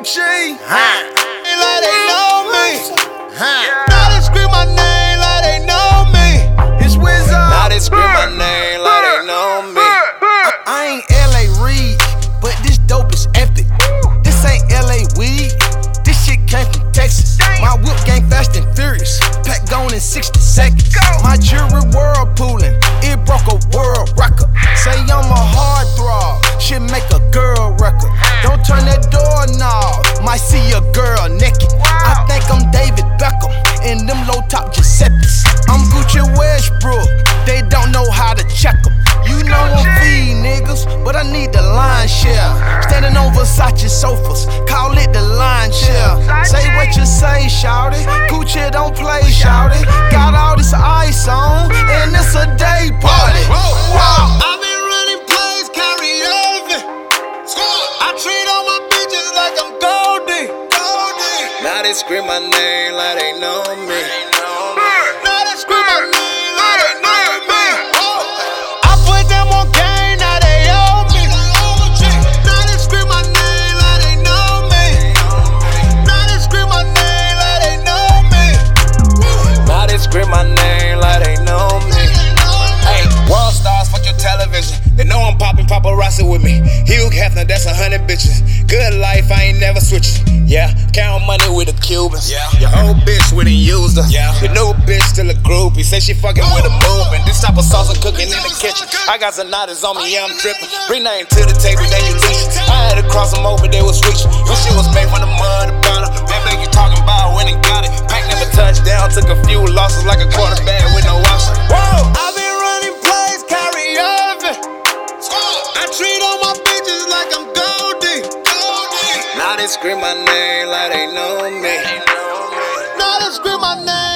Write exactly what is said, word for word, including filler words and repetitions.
Gucci. Huh. Like they know me. Huh. Now they scream my name like they know me. It's Wizard. Now they scream my name like they know me. I, I ain't L A Reid, but this dope is epic. This ain't L A weed. This shit came from Texas. My whip game fast and furious. Pack gone in sixty seconds. My jewelry whirlpooling. It broke a world record. Say I'm a hard throb. Shit make a girl record. Don't turn that doorknob. Might see a girl naked. I think I'm David Beckham in them low top Giuseppe's. I'm Gucci Westbrook. They don't know how to check them. You know I'm feed niggas, but I need the line share. Standing on Versace sofas, call it the line share. Say what you say, shawty. Gucci don't play, shawty. Got all this ice on, and it's a day party. I've been running plays, carry over. I treat all my bitches like I'm Goldie. Now they scream my name like they know me. Now they scream my name like they know me. I put them on game, now they owe me. Now they scream my name like they know me. Now they scream my name like they know me. Now they scream my name like they know me. Hey, world stars, fuck your television. They know I'm popping paparazzi with me. Hugh Hefner, that's a hundred bitches. Good life, I ain't never switching. Yeah, count money with the Cubans. Yeah. Your old bitch, we done used her. Yeah. Your new bitch still a groupie. Say she fucking with a movement. This type of salsa cooking in the kitchen. I got some Zanadas on me, yeah, I'm tripping. Bring nothing to the table, then you teach. I had to cross them over, they was switching. This shit was made from the mud, the bottle. That make you talking about when and got it. Pack never touched down, took a few losses like a quarterback with no option. Whoa! I've been running plays, carry over. I treat all my bitches like I'm Goldie. Now they scream my name like they know me. Now they scream my name.